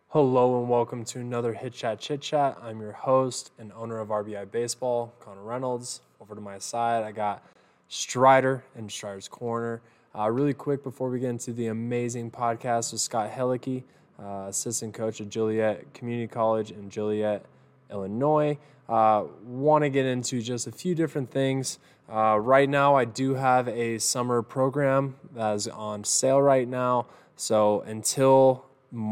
Hello and welcome to another Hit Chat Chit Chat. I'm your host and owner of RBI Baseball, Connor Reynolds. Over to my side, I got Strider in Strider's Corner. Really quick before we get into the amazing podcast with Scott Helicki, assistant coach at Joliet Community College in Joliet, Illinois. Want to get into just a few different things. Right now, I do have a summer program that is on sale right now. So until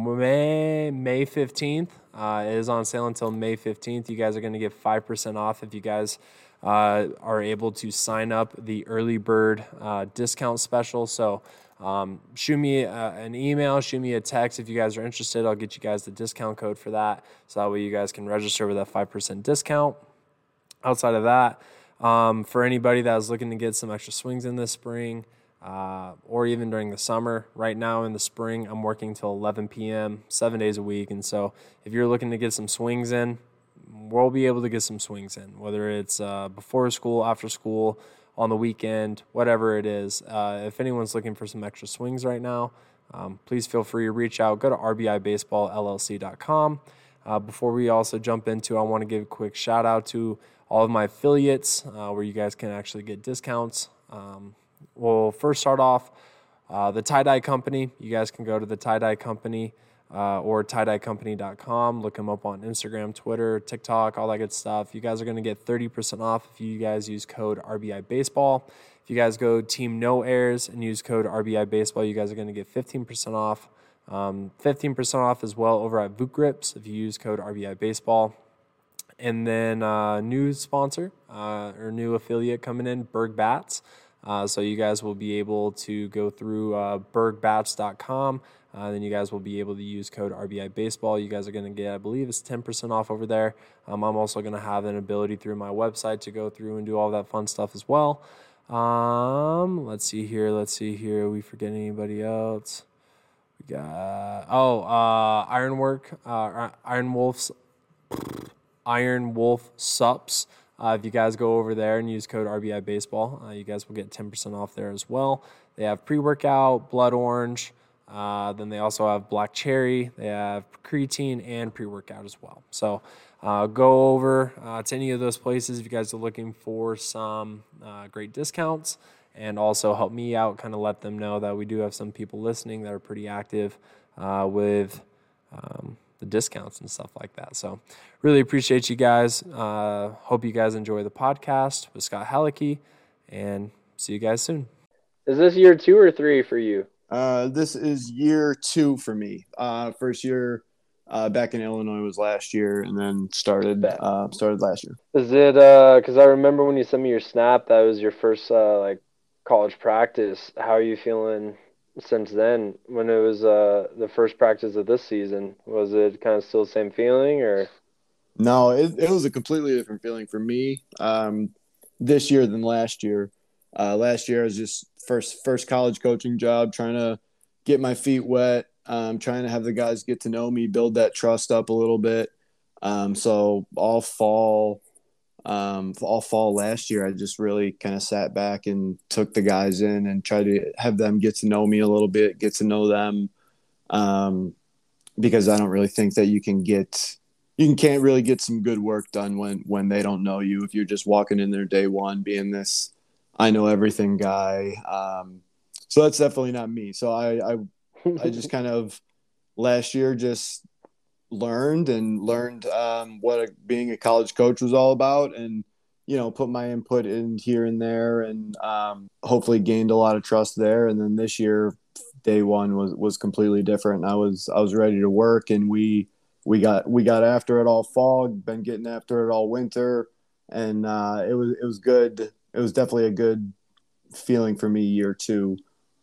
May 15th. It is on sale until May 15th. You guys are going to get 5% off if you guys are able to sign up the early bird discount special. So shoot me an email, shoot me a text if you guys are interested. I'll get you guys the discount code for that. So that way you guys can register with that 5% discount. Outside of that, for anybody that is looking to get some extra swings in this spring, or even during the summer. Right now in the spring, I'm working till 11 p.m., 7 days a week. And so if you're looking to get some swings in, we'll be able to get some swings in, whether it's before school, after school, on the weekend, whatever it is. If anyone's looking for some extra swings right now, please feel free to reach out. Go to rbibaseballllc.com. Before we also jump into, I want to give a quick shout out to all of my affiliates where you guys can actually get discounts. We'll first start off the Tie-Dye Company. You guys can go to the Tie-Dye Company or tiedyecompany.com. Look them up on Instagram, Twitter, TikTok, all that good stuff. You guys are going to get 30% off if you guys use code RBI Baseball. If you guys go Team No Airs and use code RBI Baseball, you guys are going to get 15% off. 15% off as well over at Voot Grips if you use code RBI Baseball. And then new sponsor or new affiliate coming in, Berg Bats. So you guys will be able to go through bergbats.com. Then you guys will be able to use code RBI Baseball. You guys are going to get, I believe it's 10% off over there. I'm also going to have an ability through my website to go through and do all that fun stuff as well. Let's see here. We forget anybody else? We got, Iron Wolf Sups. If you guys go over there and use code RBI Baseball, you guys will get 10% off there as well. They have pre-workout, blood orange. Then they also have black cherry. They have creatine and pre-workout as well. So go over to any of those places if you guys are looking for some great discounts. And also help me out, kind of let them know that we do have some people listening that are pretty active with the discounts and stuff like that. So really appreciate you guys. Hope you guys enjoy the podcast with Scott Helicki, and see you guys soon. Is this year 2 or 3 for you? This is year 2 for me. First year back in Illinois was last year, and then started last year. Is it because I remember when you sent me your snap, that was your first college practice. How are you feeling since then? When it was the first practice of this season, was it kind of still the same feeling, or? No, it was a completely different feeling for me this year than last year. Last year I was just first college coaching job, trying to get my feet wet, trying to have the guys get to know me, build that trust up a little bit. So all fall last year, I just really kind of sat back and took the guys in and tried to have them get to know me a little bit, get to know them, because I don't really think that you can't really get some good work done when they don't know you. If you're just walking in there day one being this I know everything guy. So that's definitely not me. So I just kind of last year just learned what being a college coach was all about, and put my input in here and there, and hopefully gained a lot of trust there. And then this year, day one was completely different. I was ready to work, and we got after it all fall, been getting after it all winter, and it was good. It was definitely a good feeling for me year 2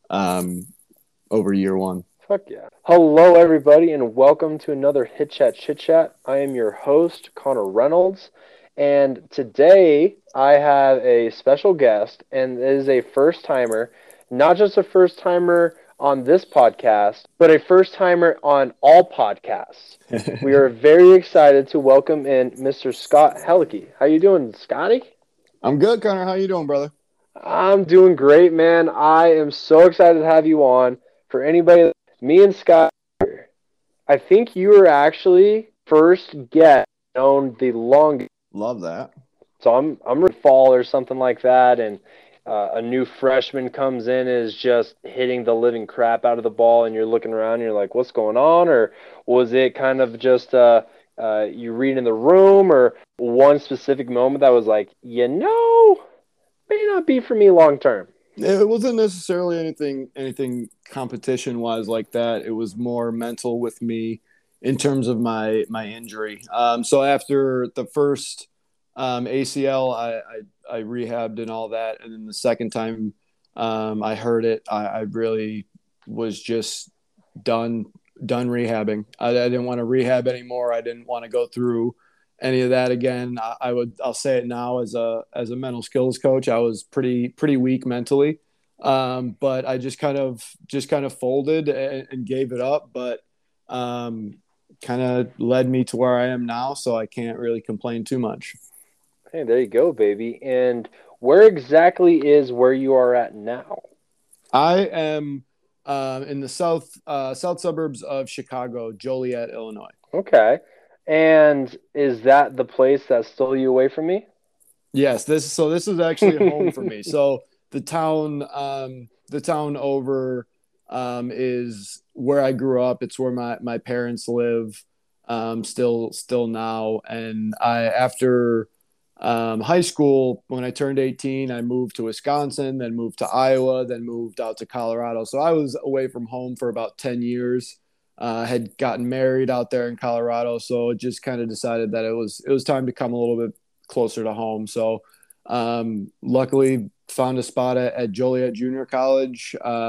over year 1. Fuck yeah. Hello, everybody, and welcome to another Hit Chat Chit Chat. I am your host, Connor Reynolds, and today I have a special guest, and it is a first-timer, not just a first-timer on this podcast, but a first-timer on all podcasts. We are very excited to welcome in Mr. Scott Helicki. How you doing, Scotty? I'm good, Connor. How you doing, brother? I'm doing great, man. I am so excited to have you on. For anybody, me and Scott, I think you were actually first guest known the longest. Love that. So I'm ready for fall or something like that, and a new freshman comes in is just hitting the living crap out of the ball, and you're looking around, and you're like, what's going on? Or was it kind of just you read in the room, or one specific moment that was like, may not be for me long term? It wasn't necessarily anything competition wise like that. It was more mental with me in terms of my injury. So after the first ACL, I rehabbed and all that, and then the second time I heard it, I really was just done rehabbing. I didn't want to rehab anymore. I didn't want to go through any of that again. I'll say it now as a mental skills coach. I was pretty weak mentally, but I just kind of folded and gave it up. But kind of led me to where I am now, so I can't really complain too much. Hey, there you go, baby. And where exactly is where you are at now? I am in the south suburbs of Chicago, Joliet, Illinois. Okay. And is that the place that stole you away from me? Yes, this is actually home for me. So the town over is where I grew up. It's where my parents live still now. And I after high school, when I turned 18, I moved to Wisconsin, then moved to Iowa, then moved out to Colorado. So I was away from home for about 10 years. Had gotten married out there in Colorado, so it just kind of decided that it was time to come a little bit closer to home. So luckily found a spot at Joliet Junior College,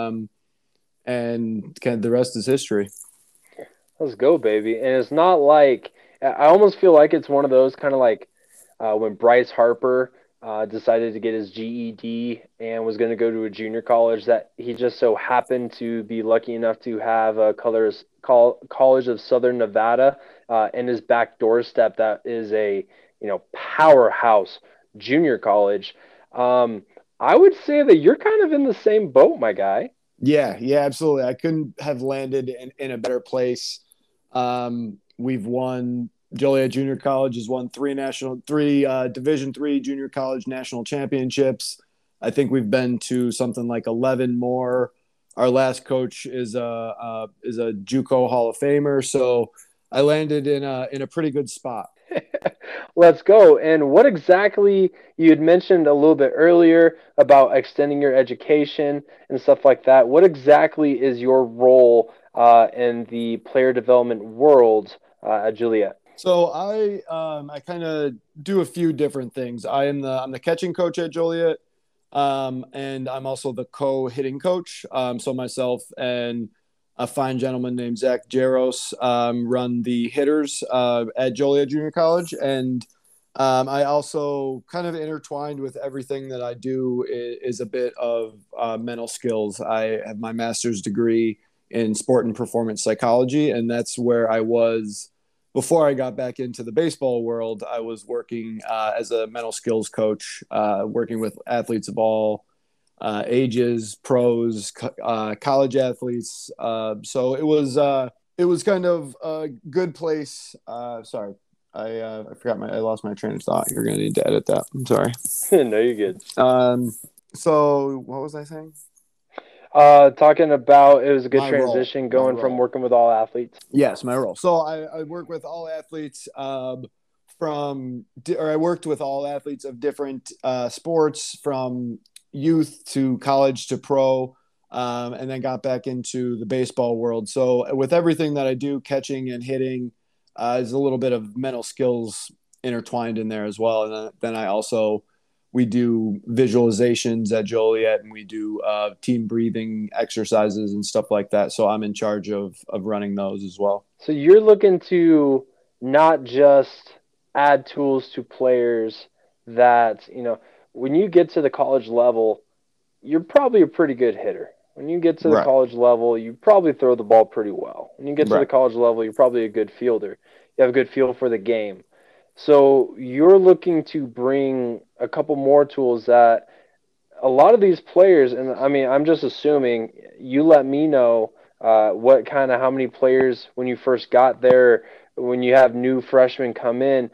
and kind of the rest is history. Let's go, baby. And it's not like I almost feel like it's one of those kind of like when Bryce Harper decided to get his GED and was going to go to a junior college that he just so happened to be lucky enough to have a College of Southern Nevada in his back doorstep. That is a powerhouse junior college. Um, I would say that you're kind of in the same boat, my guy. Yeah, absolutely. I couldn't have landed in a better place. We've won Joliet Junior College has won three Division III junior college national championships. I think we've been to something like 11 more. Our last coach is a JUCO Hall of Famer, so I landed in a pretty good spot. Let's go. And what exactly you had mentioned a little bit earlier about extending your education and stuff like that. What exactly is your role in the player development world at Juliet? So I kind of do a few different things. I'm the catching coach at Joliet, and I'm also the co-hitting coach. So myself and a fine gentleman named Zach Jaros run the hitters at Joliet Junior College, and I also kind of intertwined with everything that I do is a bit of mental skills. I have my master's degree in sport and performance psychology, and that's where I was before I got back into the baseball world. I was working as a mental skills coach, working with athletes of all ages, pros, college athletes. So it was kind of a good place. Sorry, I lost my train of thought. You're gonna need to edit that. I'm sorry. No, you're good. So what was I saying? Talking about it was a good My role. transition My going from role. working with all athletes. Yes, my role. So I work with all athletes I worked with all athletes of different sports from youth to college to pro, and then got back into the baseball world. So with everything that I do, catching and hitting, is a little bit of mental skills intertwined in there as well. And then I also we do visualizations at Joliet, and we do team breathing exercises and stuff like that. So I'm in charge of running those as well. So you're looking to not just add tools to players that, when you get to the college level, you're probably a pretty good hitter. When you get to the Right. college level, you probably throw the ball pretty well. When you get to the Right. college level, you're probably a good fielder. You have a good feel for the game. So you're looking to bring a couple more tools that a lot of these players, and I mean, I'm just assuming you let me know how many players when you first got there, when you have new freshmen come in,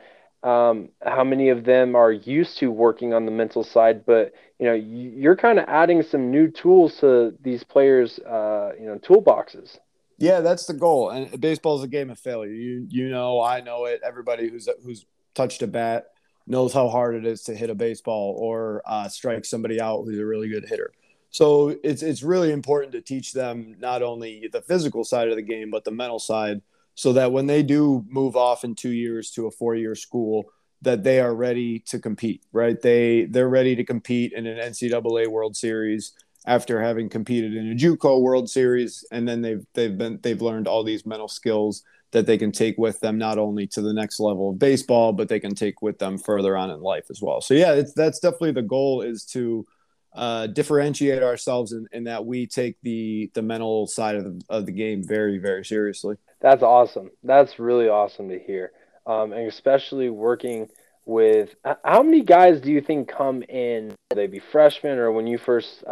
how many of them are used to working on the mental side, but you're kind of adding some new tools to these players, toolboxes. Yeah, that's the goal. And baseball is a game of failure. You know, I know it. Everybody who's touched a bat knows how hard it is to hit a baseball or strike somebody out who's a really good hitter. So it's really important to teach them not only the physical side of the game but the mental side, so that when they do move off in 2 years to a 4-year school, that they are ready to compete. Right? They're ready to compete in an NCAA World Series after having competed in a JUCO World Series, and then they've learned all these mental skills that they can take with them not only to the next level of baseball, but they can take with them further on in life as well. So yeah, that's definitely the goal, is to differentiate ourselves in that we take the mental side of the game very, very seriously. That's awesome. That's really awesome to hear. And especially working with how many guys do you think come in, whether they be freshmen or when you first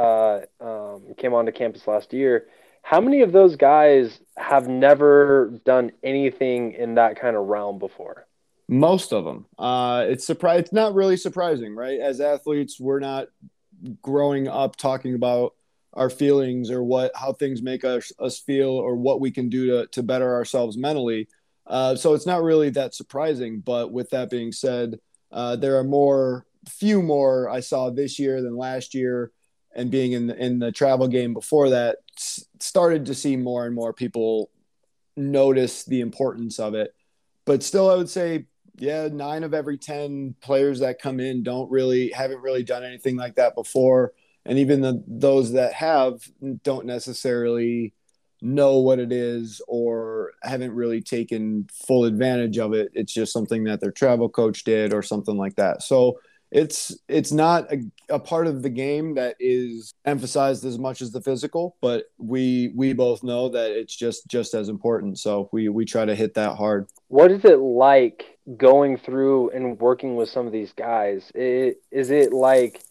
came onto campus last year? How many of those guys have never done anything in that kind of realm before? Most of them. It's not really surprising, right? As athletes, we're not growing up talking about our feelings or how things make us feel or what we can do to better ourselves mentally. So it's not really that surprising. But with that being said, there are few more I saw this year than last year, and being in the travel game before that, started to see more and more people notice the importance of it. But still, I would say, yeah, 9 of every 10 players that come in haven't really done anything like that before. And even those that don't necessarily know what it is or haven't really taken full advantage of it. It's just something that their travel coach did or something like that. So it's not a part of the game that is emphasized as much as the physical, but we both know that it's just as important. So we try to hit that hard. What is it like going through and working with some of these guys? Is it like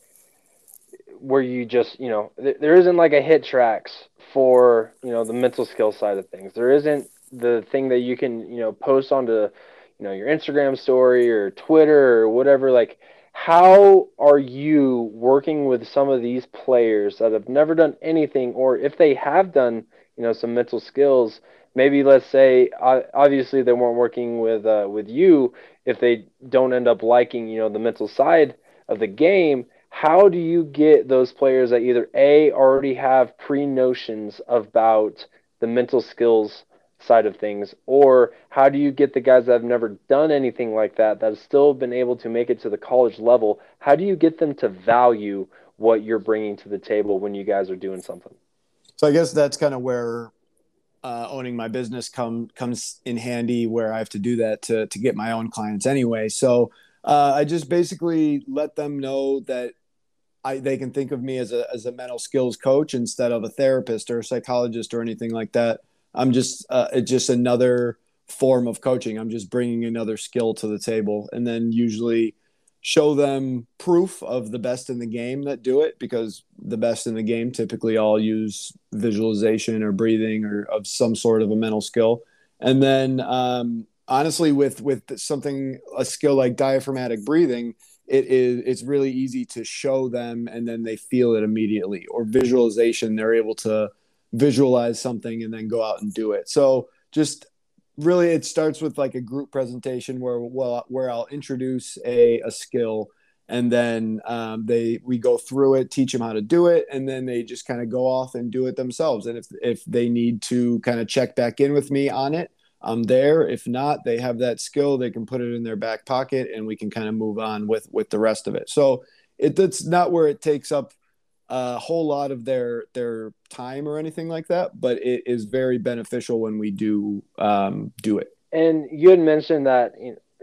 where you just, there isn't like a hit tracks for, the mental skill side of things. There isn't the thing that you can, post onto, your Instagram story or Twitter or whatever. Like, how are you working with some of these players that have never done anything, or if they have done, some mental skills, maybe let's say, obviously they weren't working with you if they don't end up liking, the mental side of the game. How do you get those players that either A, already have pre-notions about the mental skills side of things, or how do you get the guys that have never done anything like that have still been able to make it to the college level? How do you get them to value what you're bringing to the table when you guys are doing something? So I guess that's kind of where owning my business comes in handy, where I have to do that to get my own clients anyway. So I just basically let them know that they can think of me as a mental skills coach instead of a therapist or a psychologist or anything like that. I'm just it's just another form of coaching. I'm just bringing another skill to the table, and then usually show them proof of the best in the game that do it, because the best in the game typically all use visualization or breathing or of some sort of a mental skill. And then honestly, with a skill like diaphragmatic breathing, it's really easy to show them and then they feel it immediately. Or visualization, they're able to visualize something and then go out and do it. So just really, it starts with like a group presentation where I'll introduce a skill, and then we go through it, teach them how to do it, and then they just kind of go off and do it themselves. And if they need to kind of check back in with me on it, I'm there. If not, they have that skill, they can put it in their back pocket, and we can kind of move on with the rest of it. So it's not where it takes up a whole lot of their time or anything like that, but it is very beneficial when we do it. And you had mentioned that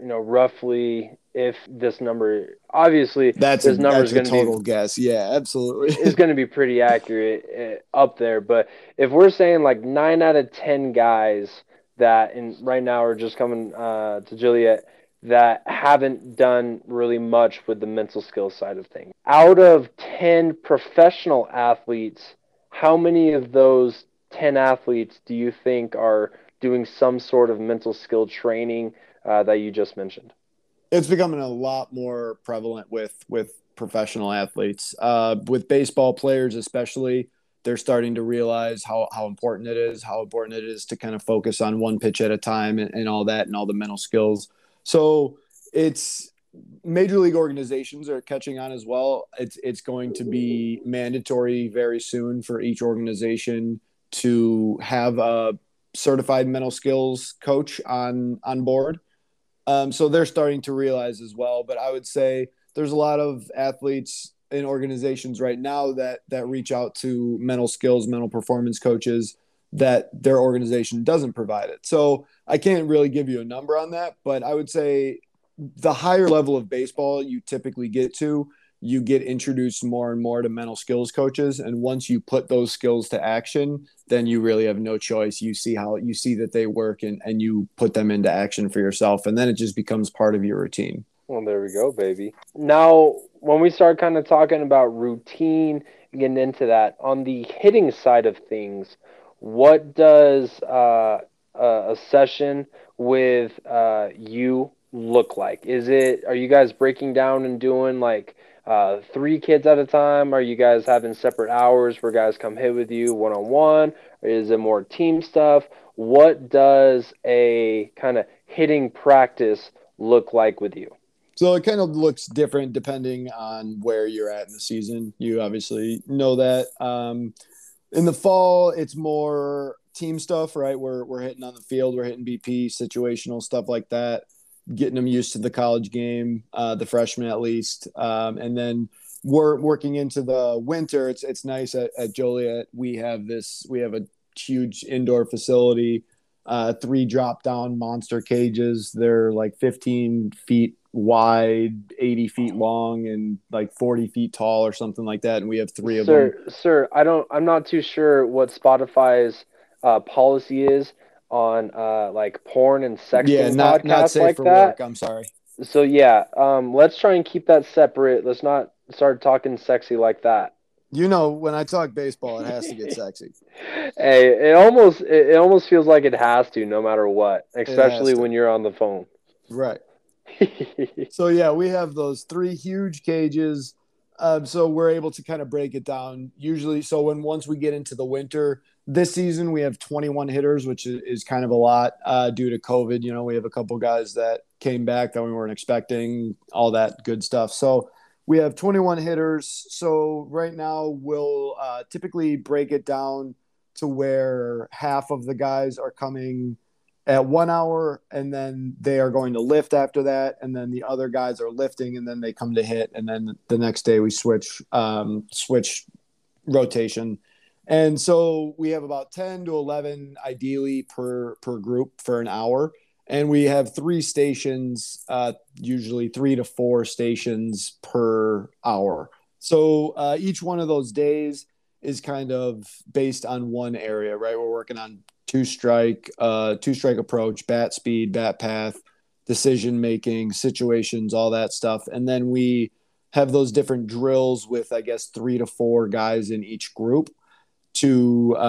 roughly, if this number, obviously this number is a going to total be guess. Yeah, absolutely. is going to be pretty accurate up there. But if we're saying like 9 out of 10 guys that right now are just coming to Joliet that haven't done really much with the mental skills side of things, out of 10 professional athletes, how many of those 10 athletes do you think are doing some sort of mental skill training that you just mentioned? It's becoming a lot more prevalent with professional athletes, with baseball players especially. They're starting to realize how important it is to kind of focus on one pitch at a time and all that and all the mental skills. So it's major league organizations are catching on as well. It's going to be mandatory very soon for each organization to have a certified mental skills coach on board. So they're starting to realize as well. But I would say there's a lot of athletes in organizations right now that reach out to mental skills, mental performance coaches that their organization doesn't provide it. So I can't really give you a number on that, but I would say the higher level of baseball you typically get to, you get introduced more and more to mental skills coaches. And once you put those skills to action, then you really have no choice. You see that they work and you put them into action for yourself. And then it just becomes part of your routine. Well, there we go, baby. Now, when we start kind of talking about routine, getting into that, on the hitting side of things, what does a session with you look like? Are you guys breaking down and doing like three kids at a time? Are you guys having separate hours where guys come hit with you one on one? Is it more team stuff? What does a kind of hitting practice look like with you? So it kind of looks different depending on where you're at in the season. You obviously know that. In the fall, it's more team stuff, right? We're hitting on the field, we're hitting BP, situational stuff like that, getting them used to the college game, the freshmen at least, and then we're working into the winter. It's nice at Joliet. We have a huge indoor facility, three drop down monster cages. They're like 15 feet wide, 80 feet long, and like 40 feet tall or something like that. And we have three of them. Sir, I'm not too sure what Spotify's policy is on like porn and Yeah, sexting not podcasts safe like for work. that. I'm sorry. So yeah, let's try and keep that separate. Let's not start talking sexy like that. You know, when I talk baseball, it has to get sexy. Hey, it almost feels like it has to, no matter what, It has especially to. when you're on the phone. Right. So yeah, we have those three huge cages. So we're able to kind of break it down. Usually, so once we get into the winter, this season we have 21 hitters, which is kind of a lot due to COVID. You know, we have a couple guys that came back that we weren't expecting, all that good stuff. So we have 21 hitters. So right now we'll typically break it down to where half of the guys are coming at 1 hour, and then they are going to lift after that, and then the other guys are lifting, and then they come to hit, and then the next day we switch rotation. And so we have about 10 to 11 ideally per group for an hour, and we have three stations, usually 3 to 4 stations per hour. So each one of those days is kind of based on one area, right? We're working on two strike approach, bat speed, bat path, decision making, situations, all that stuff. And then we have those different drills with, I guess, 3 to 4 guys in each group to,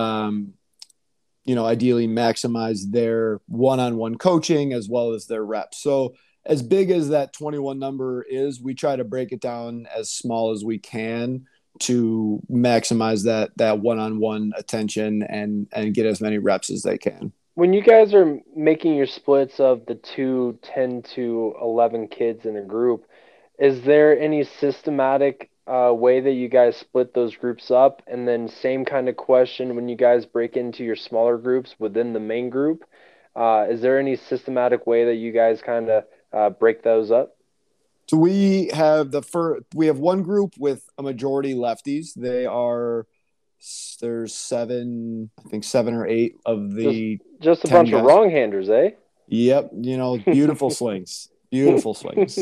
ideally maximize their one-on-one coaching as well as their reps. So as big as that 21 number is, we try to break it down as small as we can to maximize that one-on-one attention and get as many reps as they can. When you guys are making your splits of the 10 to 11 kids in a group, is there any systematic way that you guys split those groups up? And then same kind of question when you guys break into your smaller groups within the main group. Is there any systematic way that you guys kind of break those up? So we have one group with a majority lefties. There's seven, I think 7 or 8 of the just a 10 bunch of guys. wrong-handers, eh? Yep, beautiful swings, beautiful swings.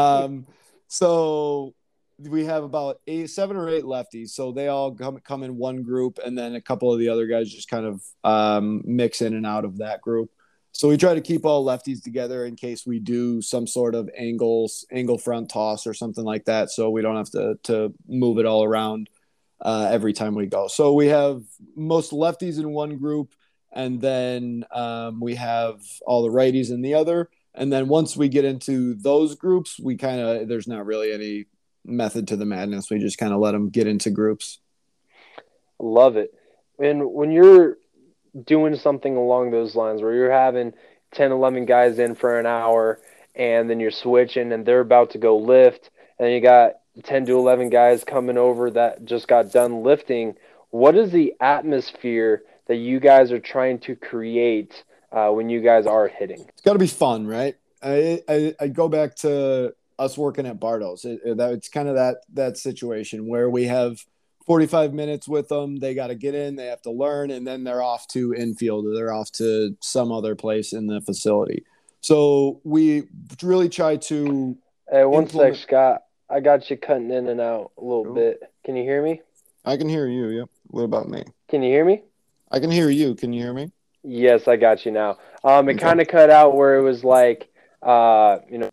So we have about 7 or 8 lefties. So they all come in one group, and then a couple of the other guys just kind of mix in and out of that group. So we try to keep all lefties together in case we do some sort of angle front toss or something like that, so we don't have to move it all around. every time we go. So we have most lefties in one group, and then we have all the righties in the other. And then once we get into those groups, there's not really any method to the madness. We just kind of let them get into groups. Love it. And when you're doing something along those lines where you're having 10, 11 guys in for an hour and then you're switching and they're about to go lift and you got 10 to 11 guys coming over that just got done lifting, what is the atmosphere that you guys are trying to create when you guys are hitting? It's got to be fun, right? I go back to us working at Bartles. It's kind of that situation where we have 45 minutes with them. They got to get in, they have to learn, and then they're off to infield or they're off to some other place in the facility. So we really try to. Hey, one sec, Scott. I got you cutting in and out a little bit. Can you hear me? I can hear you. Yep. What about me? Can you hear me? I can hear you. Can you hear me? Yes, I got you now. It kind of cut out where it was like, Now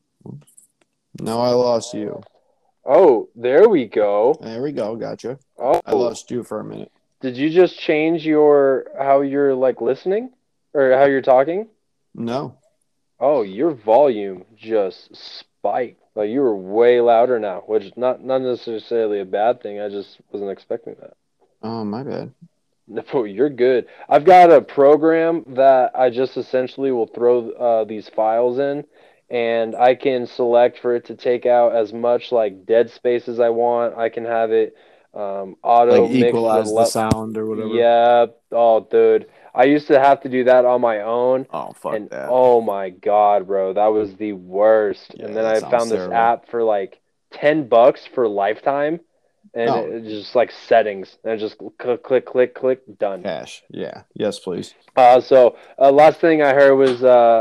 I lost you. Oh, there we go. There we go. Gotcha. Oh, I lost you for a minute. Did you just change how you're like listening or how you're talking? No. Oh, your volume just spiked. Like you were way louder now, which is not necessarily a bad thing. I just wasn't expecting that. Oh, my bad. No, you're good. I've got a program that I just essentially will throw these files in, and I can select for it to take out as much like dead space as I want. I can have it auto like mix equalize the sound or whatever. Yeah. Oh, dude. I used to have to do that on my own. Oh, fuck And that. oh my God, bro, that was the worst. Yeah, And then that I sounds found this terrible. app for like $10 for lifetime. And Oh. it's just like settings. And just click, click, click, click, done. Cash. Yeah. Yes, please. So last thing I heard was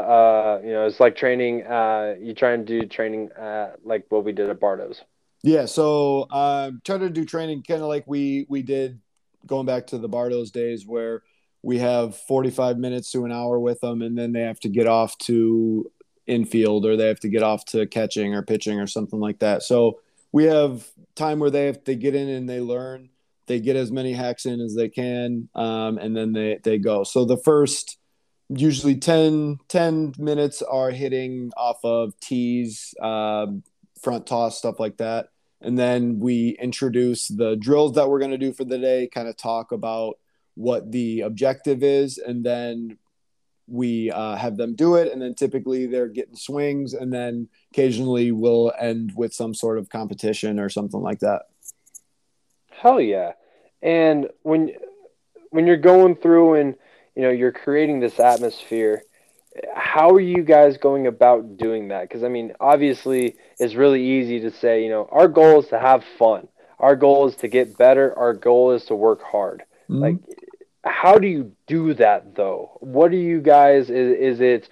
it's like training. You try and do training like what we did at Bardos. Yeah, so try to do training kind of like we did going back to the Bardos days where we have 45 minutes to an hour with them, and then they have to get off to infield or they have to get off to catching or pitching or something like that. So we have time where they have to get in and they learn. They get as many hacks in as they can, and then they go. So the first usually 10 minutes are hitting off of tees, front toss, stuff like that. And then we introduce the drills that we're going to do for the day, kind of talk about what the objective is, and then we have them do it. And then typically they're getting swings, and then occasionally we'll end with some sort of competition or something like that. Hell yeah. And when you're going through and you're creating this atmosphere, how are you guys going about doing that? Because I mean, obviously, it's really easy to say, our goal is to have fun. Our goal is to get better. Our goal is to work hard. Mm-hmm. Like, how do you do that though? What do you guys? Is it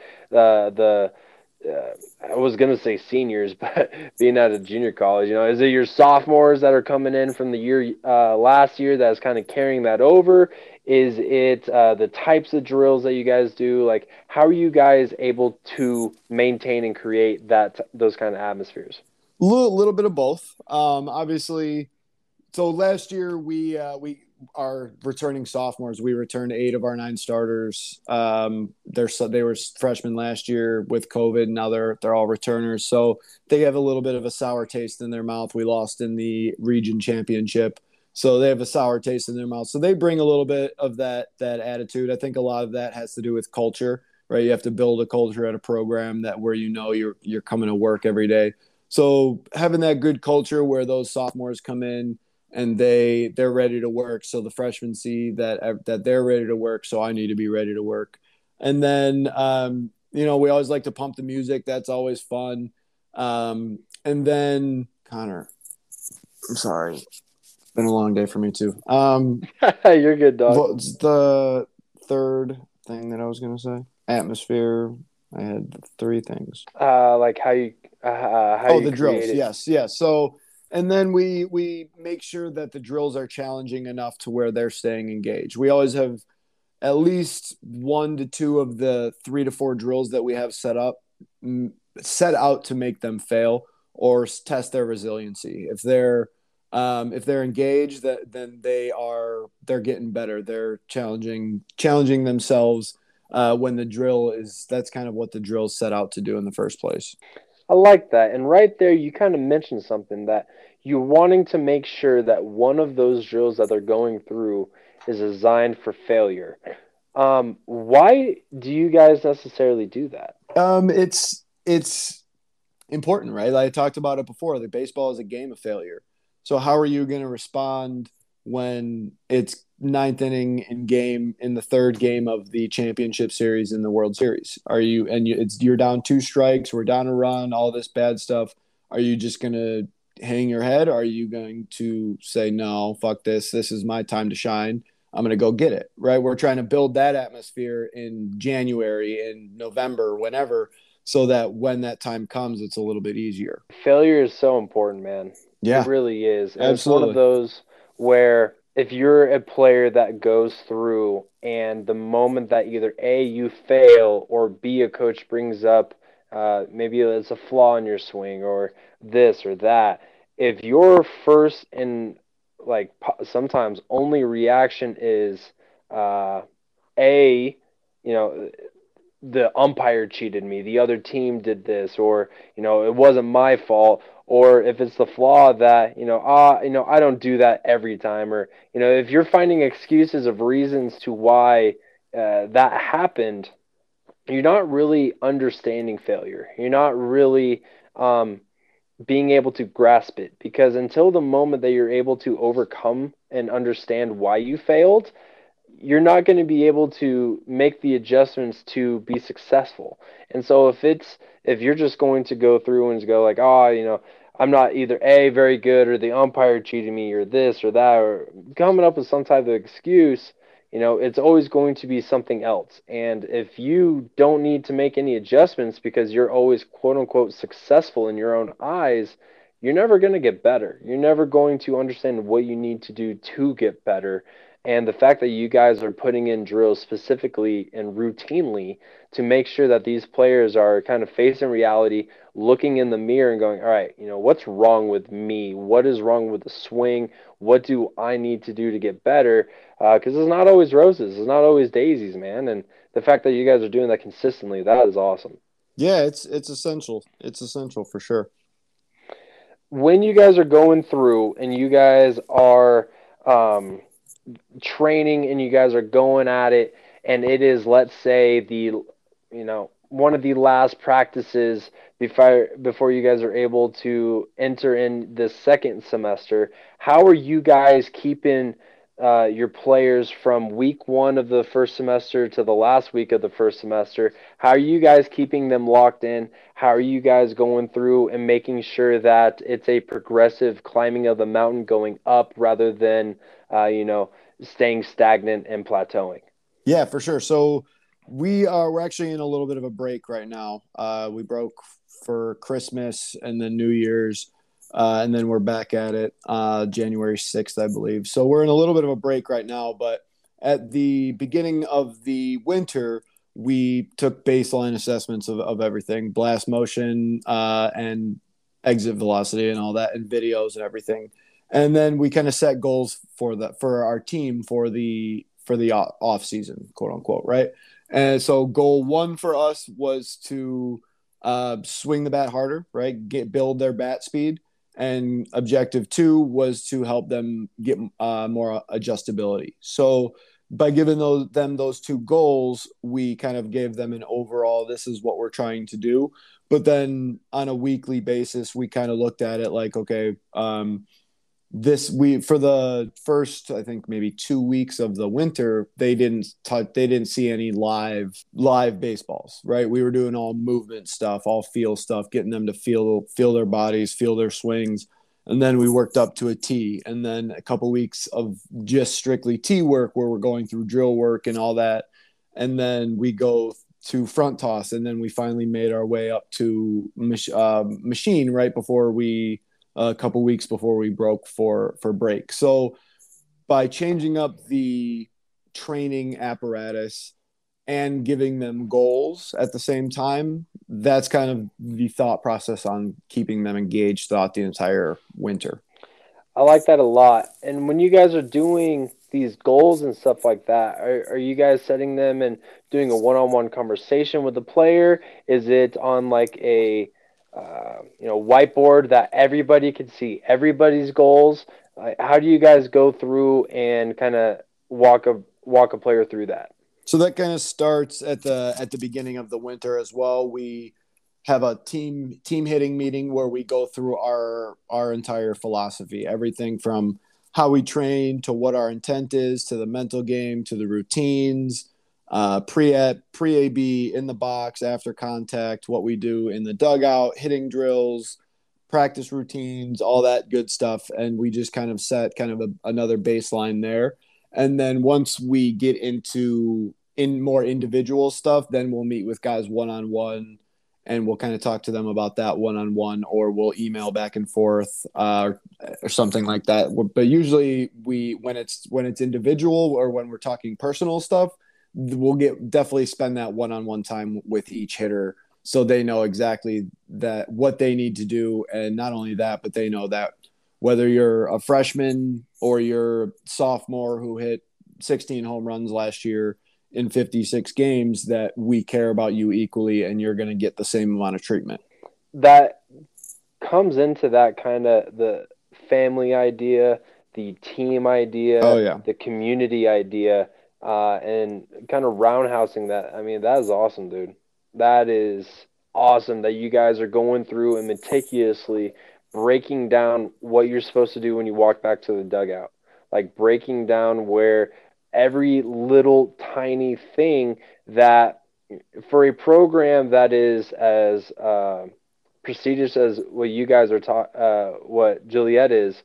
I was gonna say seniors, but being at a junior college, is it your sophomores that are coming in from the year last year that's kind of carrying that over? Is it the types of drills that you guys do? Like, how are you guys able to maintain and create those kind of atmospheres? A little bit of both. Obviously, so last year we are returning sophomores. We returned 8 of our 9 starters. They were freshmen last year with COVID. Now they're all returners, so they have a little bit of a sour taste in their mouth. We lost in the region championship, so they have a sour taste in their mouth. So they bring a little bit of that attitude. I think a lot of that has to do with culture, right? You have to build a culture at a program where you're coming to work every day. So having that good culture where those sophomores come in and they're ready to work. So the freshmen see that they're ready to work. So I need to be ready to work. And then, we always like to pump the music. That's always fun. And then Connor, I'm sorry. It's been a long day for me too. You're good, dog. What's the third thing that I was going to say? Atmosphere. I had 3 things. Like how you the drills. Yes. So, and then we make sure that the drills are challenging enough to where they're staying engaged. We always have at least 1 to 2 of the 3 to 4 drills that we have set out to make them fail or test their resiliency. If they're If they're engaged, then they're getting better. They're challenging themselves when the drill is. That's kind of what the drill's set out to do in the first place. I like that. And right there, you kind of mentioned something that you're wanting to make sure that one of those drills that they're going through is designed for failure. Why do you guys necessarily do that? It's important, right? Like I talked about it before. The baseball is a game of failure. So how are you going to respond when it's ninth inning in the third game of the championship series in the World Series? You're down 2 strikes, we're down a run, all this bad stuff. Are you just going to hang your head? Or are you going to say, no, fuck this. This is my time to shine. I'm going to go get it, right? We're trying to build that atmosphere in January, in November, whenever, so that when that time comes, it's a little bit easier. Failure is so important, man. Yeah, It really is. And it's one of absolutely. those where if you're a player that goes through and the moment that either A, you fail, or B, a coach brings up maybe it's a flaw in your swing or this or that, if your first and like sometimes only reaction is uh, A, you know, the umpire cheated me, the other team did this, or it wasn't my fault, or if it's the flaw that I don't do that every time, or if you're finding excuses of reasons to why that happened, you're not really understanding failure. You're not really um, being able to grasp it because until the moment that you're able to overcome and understand why you failed, you're not going to be able to make the adjustments to be successful. And so if you're just going to go through and go like, oh, I'm not either A, very good, or the umpire cheated me, or this or that, or coming up with some type of excuse, it's always going to be something else. And if you don't need to make any adjustments because you're always quote unquote successful in your own eyes, you're never going to get better. You're never going to understand what you need to do to get better. And the fact that you guys are putting in drills specifically and routinely to make sure that these players are kind of facing reality, looking in the mirror and going, all right, what's wrong with me? What is wrong with the swing? What do I need to do to get better? Because it's not always roses, it's not always daisies, man. And the fact that you guys are doing that consistently, that is awesome. Yeah, it's essential. It's essential for sure. When you guys are going through and you guys are um, training and you guys are going at it and it is, let's say, one of the last practices before you guys are able to enter in the second semester, how are you guys keeping your players from week one of the first semester to the last week of the first semester? How are you guys keeping them locked in? How are you guys going through and making sure that it's a progressive climbing of the mountain going up rather than staying stagnant and plateauing? Yeah, for sure. So we're actually in a little bit of a break right now. We broke for Christmas and then New Year's, and then we're back at it January 6th, I believe. So we're in a little bit of a break right now. But at the beginning of the winter, we took baseline assessments of everything, blast motion, and exit velocity and all that, and videos and everything. And then we kind of set goals for our team for the off season, quote unquote, right? And so goal one for us was to swing the bat harder, right? Build their bat speed. And objective two was to help them get more adjustability. So by giving them those two goals, we kind of gave them an overall, this is what we're trying to do. But then on a weekly basis, we kind of looked at it like, okay, this we for the first, I think, maybe 2 weeks of the winter, they didn't see any live baseballs, right? We were doing all movement stuff, all feel stuff, getting them to feel their bodies, feel their swings. And then we worked up to a tee, and then a couple weeks of just strictly tee work where we're going through drill work and all that. And then we go to front toss, and then we finally made our way up to machine right before we a couple weeks before we broke for break. So by changing up the training apparatus and giving them goals at the same time, that's kind of the thought process on keeping them engaged throughout the entire winter. I like that a lot. And when you guys are doing these goals and stuff like that, are you guys setting them and doing a one-on-one conversation with the player? Is it on like a whiteboard that everybody can see everybody's goals? How do you guys go through and kind of walk a player through that? So that kind of starts at the beginning of the winter as well. We have a team hitting meeting where we go through our entire philosophy, everything from how we train to what our intent is to the mental game to the routines, pre AB in the box after contact, what we do in the dugout, hitting drills, practice routines, all that good stuff, and we just kind of set kind of another baseline there. And then once we get into in more individual stuff, then we'll meet with guys one on one, and we'll kind of talk to them about that one on one, or we'll email back and forth or something like that. But usually, when it's individual or when we're talking personal stuff, we'll definitely spend that one on one time with each hitter, so they know exactly that what they need to do, and not only that, but they know that whether you're a freshman or you're a sophomore who hit 16 home runs last year in 56 games, that we care about you equally and you're going to get the same amount of treatment. That comes into that kind of the family idea, the team Oh idea, yeah. the community idea, and kind of roundhousing that. I mean, that is awesome, dude. That is awesome that you guys are going through and meticulously breaking down what you're supposed to do when you walk back to the dugout. Like breaking down where every little tiny thing that for a program that is as prestigious as what you guys are what Juliet is,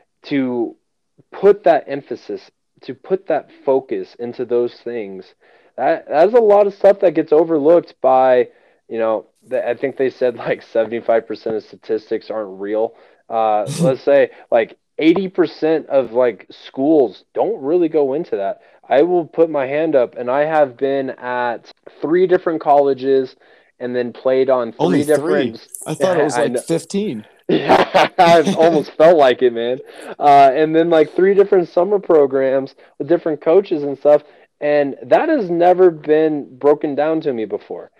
to put that emphasis, to put that focus into those things, that's a lot of stuff that gets overlooked by, I think they said like 75% of statistics aren't real. Let's say like 80% of like schools don't really go into that. I will put my hand up, and I have been at three different colleges and then played on Only three three. different. I thought it was I like know. 15. Yeah, I've almost felt like it, man. And then like three different summer programs with different coaches and stuff, and that has never been broken down to me before.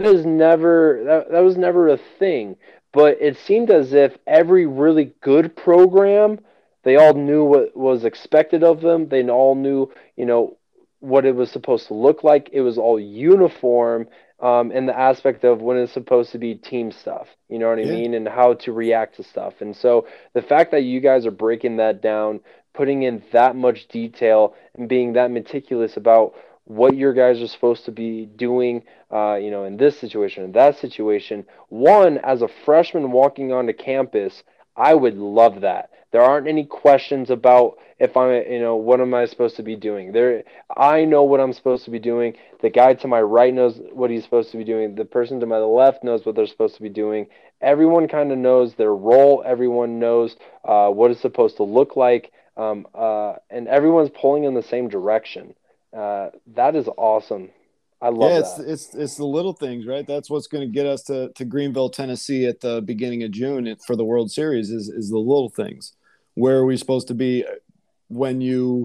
That was never a thing. But it seemed as if every really good program, they all knew what was expected of them. They all knew, what it was supposed to look like. It was all uniform, in the aspect of when it's supposed to be team stuff, you know what I Yeah. mean, and how to react to stuff. And so the fact that you guys are breaking that down, putting in that much detail, and being that meticulous about what your guys are supposed to be doing, in this situation, in that situation. One, as a freshman walking onto campus, I would love that. There aren't any questions about if what am I supposed to be doing. I know what I'm supposed to be doing. The guy to my right knows what he's supposed to be doing. The person to my left knows what they're supposed to be doing. Everyone kind of knows their role. Everyone knows what it's supposed to look like, and everyone's pulling in the same direction. That is awesome. I love Yeah, that. it's the little things, right? That's what's going to get us to Greenville, Tennessee at the beginning of June for the World Series is the little things. Where are we supposed to be when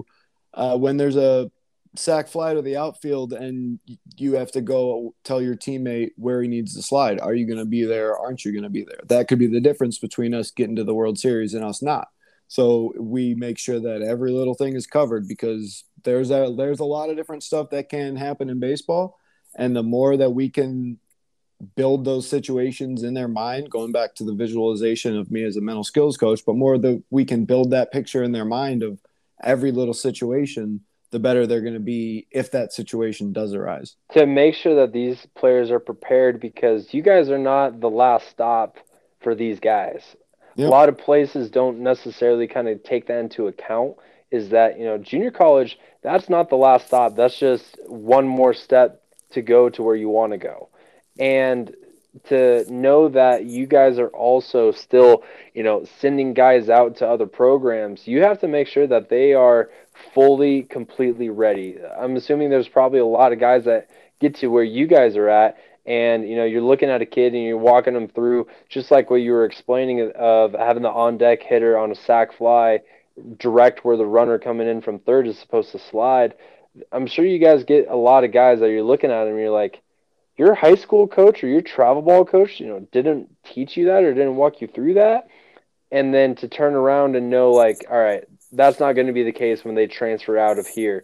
when there's a sac fly to the outfield and you have to go tell your teammate where he needs to slide? Are you going to be there? Aren't you going to be there? That could be the difference between us getting to the World Series and us not. So we make sure that every little thing is covered, because there's a lot of different stuff that can happen in baseball, and the more that we can build those situations in their mind, going back to the visualization of me as a mental skills coach, but more that we can build that picture in their mind of every little situation, the better they're going to be if that situation does arise. To make sure that these players are prepared, because you guys are not the last stop for these guys. A Yep. lot of places don't necessarily kind of take that into account, is that, junior college, that's not the last stop. That's just one more step to go to where you want to go. And to know that you guys are also still, sending guys out to other programs, you have to make sure that they are fully, completely ready. I'm assuming there's probably a lot of guys that get to where you guys are at, and you're looking at a kid and you're walking them through, just like what you were explaining of having the on deck hitter on a sac fly direct where the runner coming in from third is supposed to slide. I'm sure you guys get a lot of guys that you're looking at and you're like, your high school coach or your travel ball coach, didn't teach you that or didn't walk you through that. And then to turn around and know, like, all right, that's not going to be the case when they transfer out of here.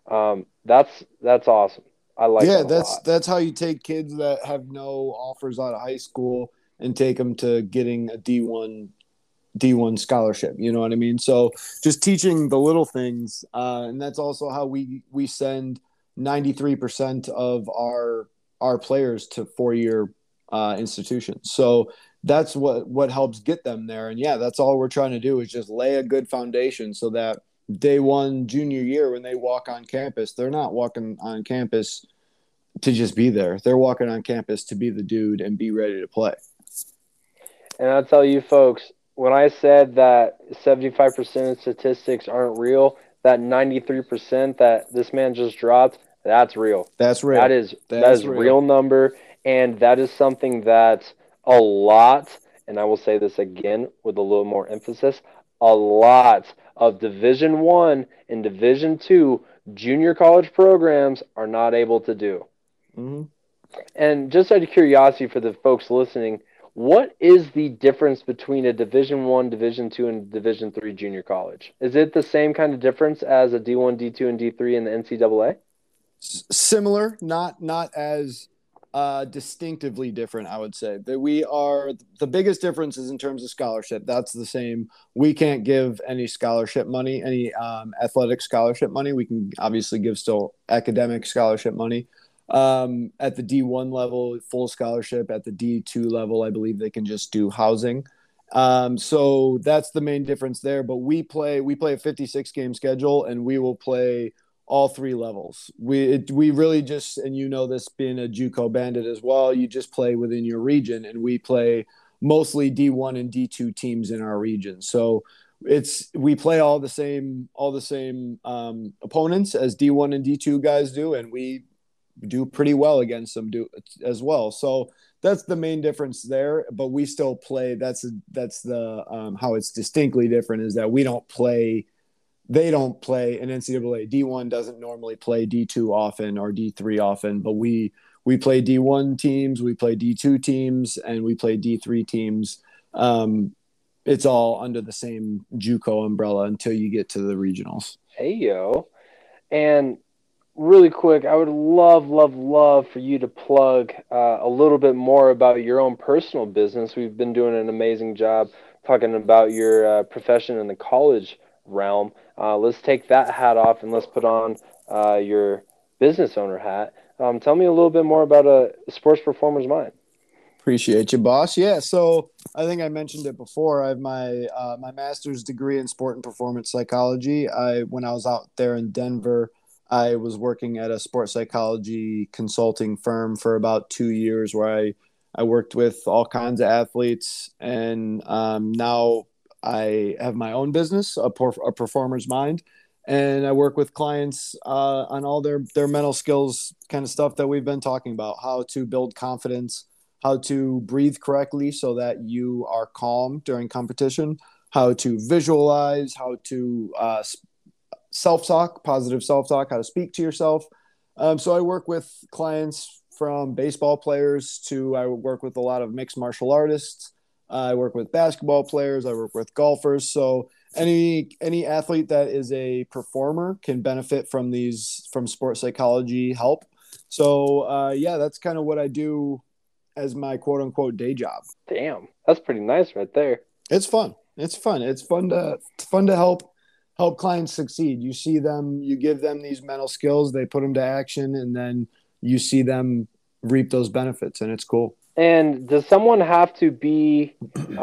That's awesome. I like that a lot. That's how you take kids that have no offers out of high school and take them to getting a D1 scholarship. You know what I mean? So just teaching the little things, and that's also how we send 93% of our players to 4-year institutions. So that's what helps get them there. And yeah, that's all we're trying to do is just lay a good foundation so that day one junior year when they walk on campus, they're not walking on campus to just be there. They're walking on campus to be the dude and be ready to play. And I'll tell you folks, when I said that 75% of statistics aren't real, that 93% that this man just dropped, that's real. That's real. That is real number, and that is something that a lot, and I will say this again with a little more emphasis, a lot of Division I and Division II junior college programs are not able to do. Mm-hmm. And just out of curiosity for the folks listening, what is the difference between a Division I, Division II, and Division III junior college? Is it the same kind of difference as a D1, D2, and D3 in the NCAA? Similar, not as distinctively different, I would say. That we are the biggest difference is in terms of scholarship. That's the same. We can't give any scholarship money, any athletic scholarship money. We can obviously give still academic scholarship money. At the D1 level, full scholarship. At the D2 level, I believe they can just do housing. So that's the main difference there. But we play a 56-game schedule, and we will play all 3 levels. We really just, and this being a JUCO bandit as well, you just play within your region, and we play mostly D1 and D2 teams in our region. So we play all the same opponents as D1 and D2 guys do, and we do pretty well against them as well. So that's the main difference there. But we still play. That's the how it's distinctly different is that we don't play. They don't play an NCAA. D1 doesn't normally play D2 often or D3 often, but we play D1 teams, we play D2 teams, and we play D3 teams. It's all under the same JUCO umbrella until you get to the regionals. Hey, yo. And really quick, I would love for you to plug a little bit more about your own personal business. We've been doing an amazing job talking about your profession in the college realm. Let's take that hat off and let's put on your business owner hat. Tell me a little bit more about a sports performer's mind. Appreciate you, boss. Yeah, so I think I mentioned it before. I have my master's degree in sport and performance psychology. When I was out there in Denver, I was working at a sports psychology consulting firm for about 2 years where I worked with all kinds of athletes, and now I have my own business, a performer's mind, and I work with clients on all their mental skills kind of stuff that we've been talking about, how to build confidence, how to breathe correctly so that you are calm during competition, how to visualize, how to self-talk, positive self-talk, how to speak to yourself. So I work with clients from baseball players I work with a lot of mixed martial artists. I work with basketball players. I work with golfers. So any athlete that is a performer can benefit from sports psychology help. So yeah, that's kind of what I do as my quote unquote day job. Damn, that's pretty nice right there. It's fun. It's fun to help clients succeed. You see them, you give them these mental skills, they put them to action, and then you see them reap those benefits, and it's cool. And does someone have to be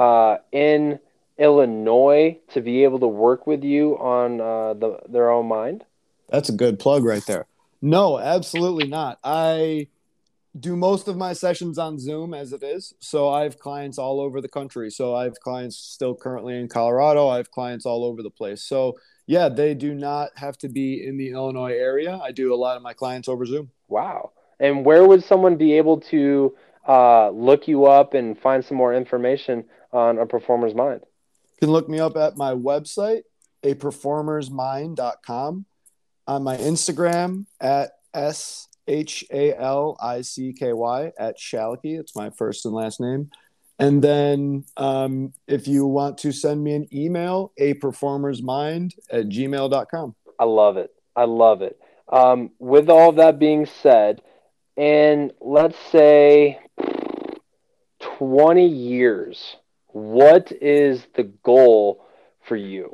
in Illinois to be able to work with you on their own mind? That's a good plug right there. No, absolutely not. I do most of my sessions on Zoom as it is. So I have clients all over the country. So I have clients still currently in Colorado. I have clients all over the place. So yeah, they do not have to be in the Illinois area. I do a lot of my clients over Zoom. Wow. And where would someone be able to look you up and find some more information on A Performer's Mind? You can look me up at my website, aperformersmind.com, on my Instagram at SHALICKY at Shalicky. It's my first and last name. And then if you want to send me an email, aperformersmind@gmail.com. I love it. I love it. With all that being said, in let's say 20 years, what is the goal for you?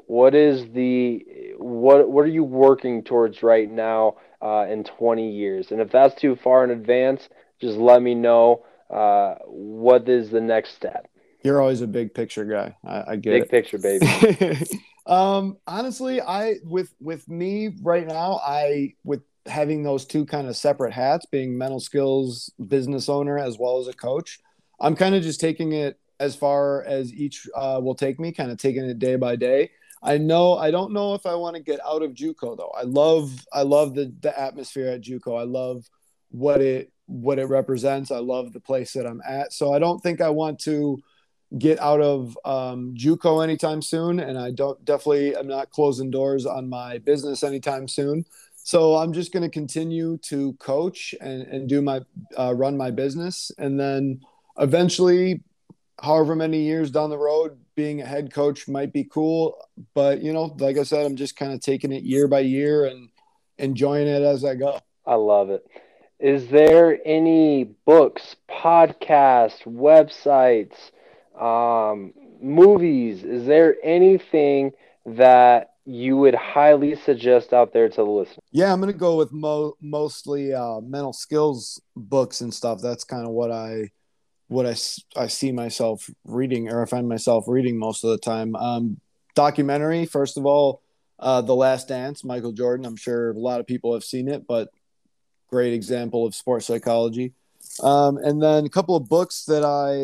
What are you working towards right now in 20 years? And if that's too far in advance, just let me know what is the next step. You're always a big picture guy. I get Big picture, baby. it. Honestly, I with me right now, I with having those two kind of separate hats, being mental skills business owner as well as a coach, I'm kind of just taking it as far as each will take me, kind of taking it day by day. I don't know if I want to get out of JUCO though. I love the atmosphere at JUCO. I love what it represents. I love the place that I'm at. So I don't think I want to get out of JUCO anytime soon, and I'm not closing doors on my business anytime soon. So I'm just going to continue to coach and do my run my business, and then eventually, however many years down the road, being a head coach might be cool. But like I said, I'm just kind of taking it year by year and enjoying it as I go. I love it. Is there any books, podcasts, websites, movies? Is there anything that you would highly suggest out there to the listener? Yeah, I'm gonna go with mostly mental skills books and stuff. That's kind of what I see myself reading, or I find myself reading most of the time. Documentary, first of all, The Last Dance, Michael Jordan. I'm sure a lot of people have seen it, but great example of sports psychology. And then a couple of books that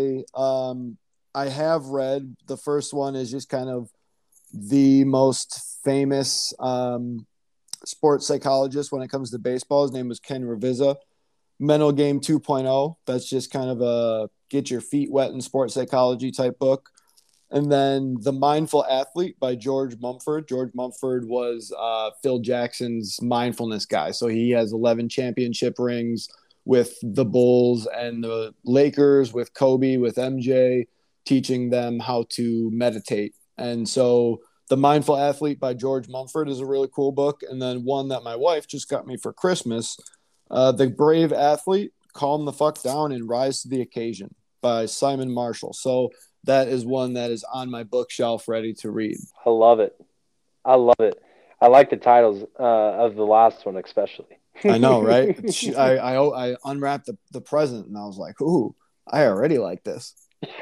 I have read. The first one is just kind of the most famous sports psychologist when it comes to baseball. His name was Ken Ravizza. Mental Game 2.0. That's just kind of a get your feet wet in sports psychology type book. And then The Mindful Athlete by George Mumford. George Mumford was Phil Jackson's mindfulness guy. So he has 11 championship rings with the Bulls and the Lakers, with Kobe, with MJ, teaching them how to meditate. And so The Mindful Athlete by George Mumford is a really cool book. And then one that my wife just got me for Christmas, The Brave Athlete, Calm the Fuck Down and Rise to the Occasion by Simon Marshall. So that is one that is on my bookshelf ready to read. I love it. I love it. I like the titles of the last one especially. I know, right? I unwrapped the present and I was like, ooh, I already like this.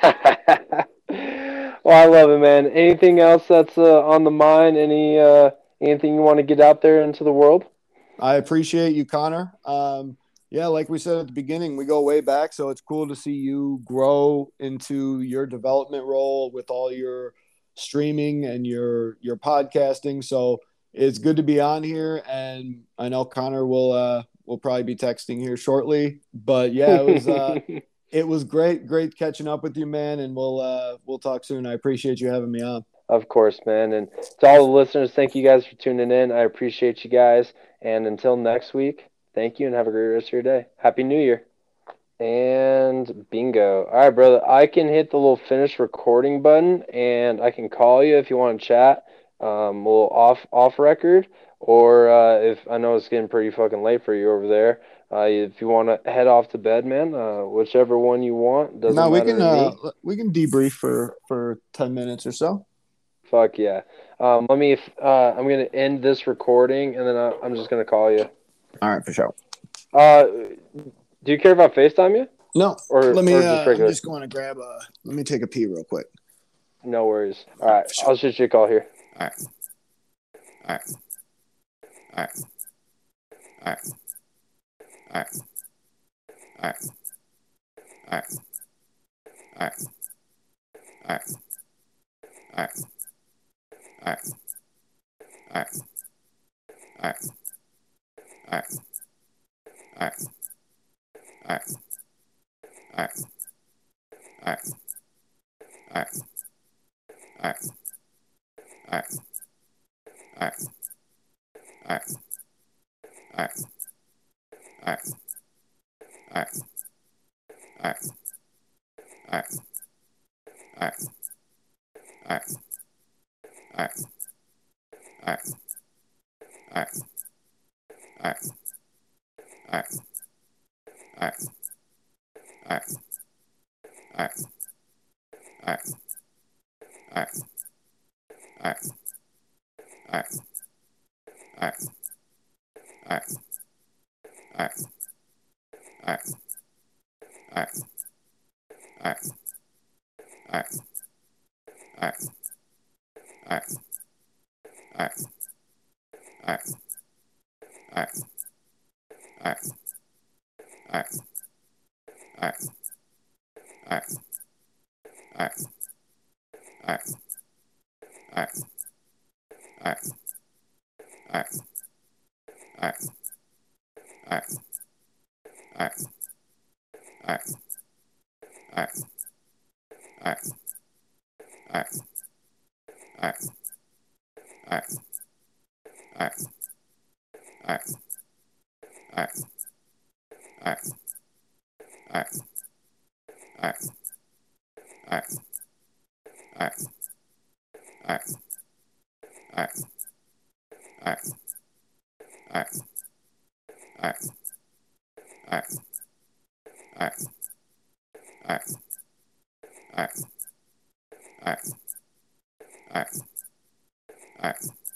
Well, I love it, man. Anything else that's on the mind? Anything you want to get out there into the world? I appreciate you, Connor. Yeah, like we said at the beginning, we go way back, so it's cool to see you grow into your development role with all your streaming and your podcasting. So it's good to be on here, and I know Connor will probably be texting here shortly. But yeah, it was great catching up with you, man, and we'll talk soon. I appreciate you having me on. Of course, man. And to all the listeners, thank you guys for tuning in. I appreciate you guys. And until next week, thank you and have a great rest of your day. Happy New Year. And bingo. All right, brother. I can hit the little finish recording button and I can call you if you want to chat. We'll off record, or if I know it's getting pretty fucking late for you over there. If you want to head off to bed, man, whichever one you want. Doesn't No, matter to me. we can debrief for 10 minutes or so. Fuck yeah. Let me. I'm gonna end this recording and then I'm just gonna call you. All right, for sure. Do you care if I FaceTime you? No, Or let me. or just regular? I'm just going to grab a. Let me take a pee real quick. No worries. All right, For sure. I'll shoot you a call here. All right. All right. All right. All right. All right. All right. All right. All right. All right. All right. All right. All right. All right. All right. All right.